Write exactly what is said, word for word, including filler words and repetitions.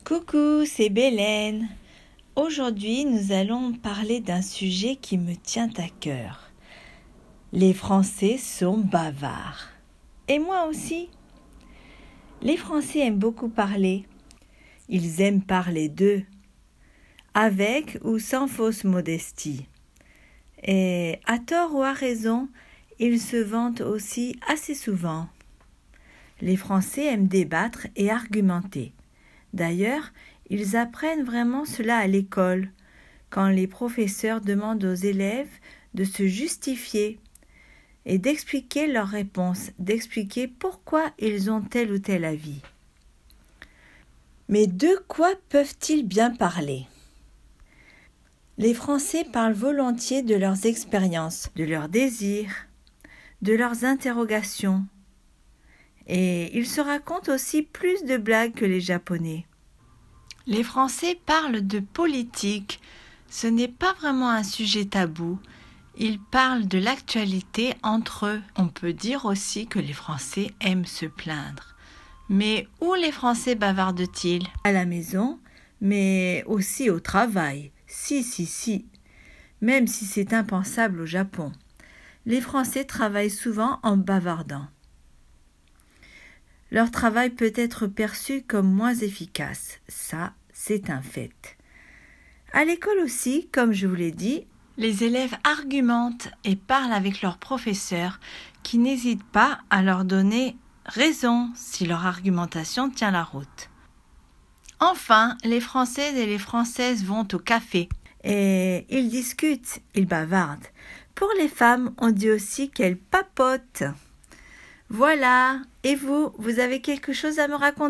Coucou, c'est Bélène. Aujourd'hui, nous allons parler d'un sujet qui me tient à cœur. Les Français sont bavards. Et moi aussi. Les Français aiment beaucoup parler. Ils aiment parler d'eux, avec ou sans fausse modestie. Et à tort ou à raison, ils se vantent aussi assez souvent. Les Français aiment débattre et argumenter. D'ailleurs, ils apprennent vraiment cela à l'école, quand les professeurs demandent aux élèves de se justifier et d'expliquer leurs réponses, d'expliquer pourquoi ils ont tel ou tel avis. Mais de quoi peuvent-ils bien parler ? Les Français parlent volontiers de leurs expériences, de leurs désirs, de leurs interrogations. Et ils se racontent aussi plus de blagues que les Japonais. Les Français parlent de politique. Ce n'est pas vraiment un sujet tabou. Ils parlent de l'actualité entre eux. On peut dire aussi que les Français aiment se plaindre. Mais où les Français bavardent-ils ? À la maison, mais aussi au travail. Si, si, si. Même si c'est impensable au Japon. Les Français travaillent souvent en bavardant. Leur travail peut être perçu comme moins efficace. Ça, c'est un fait. À l'école aussi, comme je vous l'ai dit, les élèves argumentent et parlent avec leurs professeurs qui n'hésitent pas à leur donner raison si leur argumentation tient la route. Enfin, les Français et les Françaises vont au café et ils discutent, ils bavardent. Pour les femmes, on dit aussi qu'elles papotent. Voilà. Et vous, vous avez quelque chose à me raconter ?